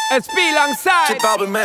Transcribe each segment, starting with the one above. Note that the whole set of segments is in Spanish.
SP alongside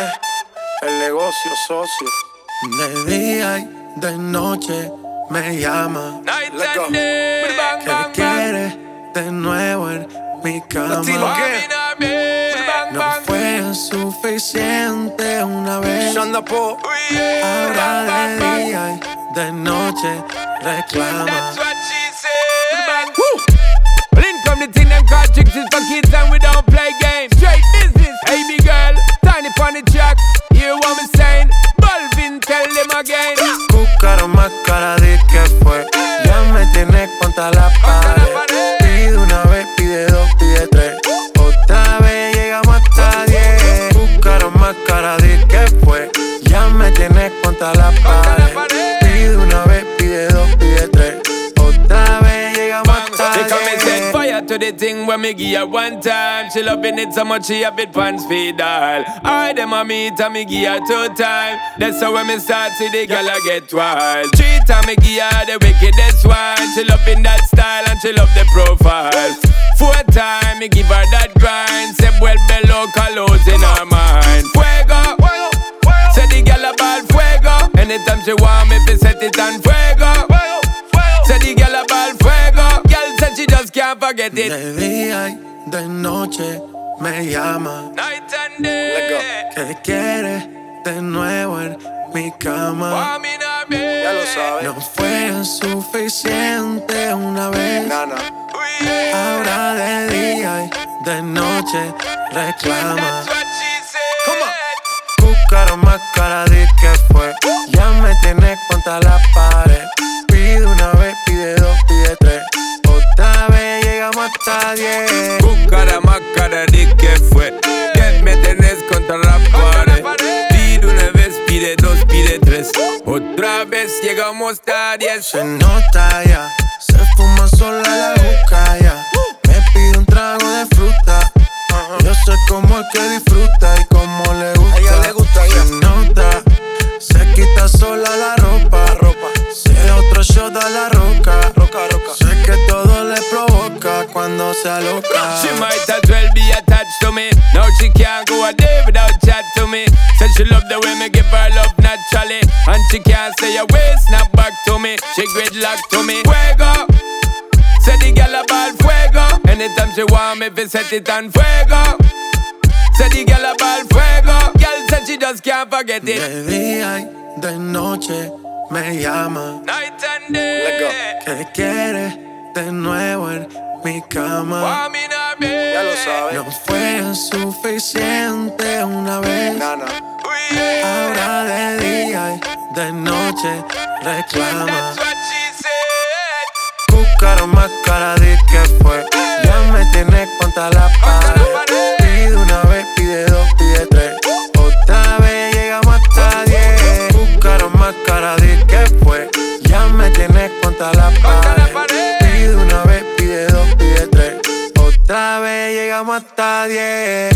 el negocio socio. De día y de noche me llama. Night Let's go. and day. Bang, Que bang, bang. quiere de nuevo en mi Latino, cama. ¿qué? Bang, No bang. fue suficiente una vez. Shonda Po. Ahora de día y de noche reclama. That's what she said. Bang. Well, in come the thing them call tricks is for kids and we don't play games. Straight business, hey big girl, tiny on the track. Hear what me saying? Balvin, tell them again. Buscaron más cara de que fue. Ya me tienes contra la pared. Pide una vez, pide dos, pide tres. Otra vez llegamos hasta 10. Buscaron más cara de que fue. Ya me tienes contra la pared. Pide una vez, pide dos, pide tres. Otra vez llegamos hasta They come and set 10. fire to the thing when me give her one time. She loving it so much she have it pants feed all. I dem a meet and me give her 2 times. That's how when me start see the girl I get wild. 3 times me give her the wickedest one. She loving that style and she love the profile. 4 times me give her that grind. Say vuelve loca los in her mind. Fuego, say the girl a ball fuego. Anytime she want me fi set it on fuego. Say the girl a ball fuego. Girl said she just can't forget it. De día y de noche me llama. Night and day. Que quiere de nuevo en mi cama. Want me now, babe. Ya lo sabes. No fue suficiente una vez. Nana. Ahora de día y de noche reclama. That's what she said. Come on. Buscaron más cara de que fue. Ya me tienes contra la pared. Pide una vez, pide dos, pide tres. Otra vez llegamos hasta 10. Buscara más cara de que fue. Que me tenés contra la pared. Pide una vez, pide dos, pide tres. Otra vez llegamos a 10. Se nota ya, se fuma sola la juca ya. Me pide un trago de fruta. Yo sé cómo es que disfruta y cómo le gusta. A ella le gusta ya. Se nota, se quita sola la ropa. Se da otro shot a la roca. Sé que todo le provoca cuando se aloca. She might as well be attached to me. Now she can't go a day without chat to me. Said she love the way me give her love naturally. And she can't stay away, snap back to me. She gridlock to me. Fuego. Say the girl a ball fuego. Anytime she want me fi set it on fuego. Say the girl a ball fuego. Girl said she just can't forget it. De día y de noche me llama. Night and day. Let's go. Que quiere de nuevo en mi cama. Want me now, babe. Ya lo sabes. No fue suficiente una vez. Nana. Ahora de día y de noche reclama. That's what she said. Buscaron más cara de que fue. Ya me tienes contra la pared. Pide una vez, pide dos, pide tres. Otra vez llegamos hasta 10. Buscaron más cara de que fue. Ya me tienes contra la pared. Pide una vez, pide dos, pide tres. Otra vez llegamos hasta 10.